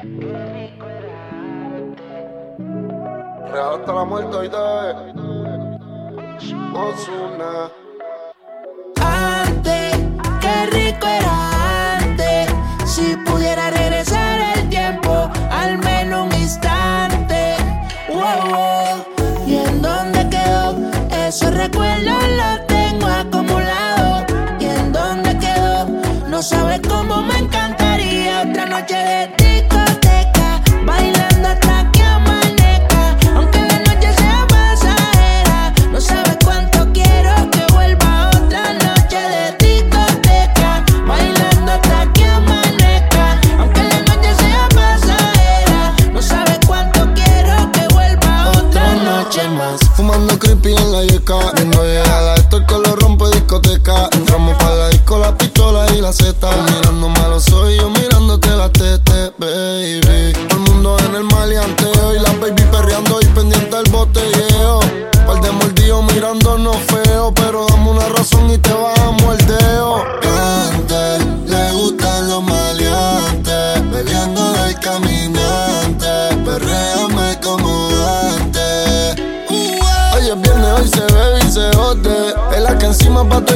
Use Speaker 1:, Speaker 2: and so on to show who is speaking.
Speaker 1: Real hasta la muerte hoy de Ozuna.
Speaker 2: Antes, qué rico era antes. Si pudiera regresar el tiempo, al menos un instante. Wow, wow. ¿Y en dónde quedó? Esos recuerdos los tengo acumulados. ¿Y en dónde quedó? No sabes cómo me encantaría otra noche de discoteca, bailando hasta que amanezca. Aunque la noche sea pasajera, no sabes cuánto quiero que vuelva otra noche de discoteca, bailando hasta que amanezca. Aunque la noche sea pasajera, no sabes cuánto quiero que vuelva otra noche más.
Speaker 1: Fumando creepy en la yeca, viendo llegada, esto el color rompe discoteca. Entramos pa' la disco, la pistola y la zeta. Mirándome a los ojos y yo mirándote la tete, baby. Todo el mundo en el maleanteo y la baby perreando y pendiente del botelleo. Par de mordidos mirándonos feo, pero dame una razón y te bajamos el dedo. Antes le gustan los maleantes, bebiendo del caminante, perréame como antes. Hoy es viernes, hoy se bebe y se jode. Es la que encima pa' tu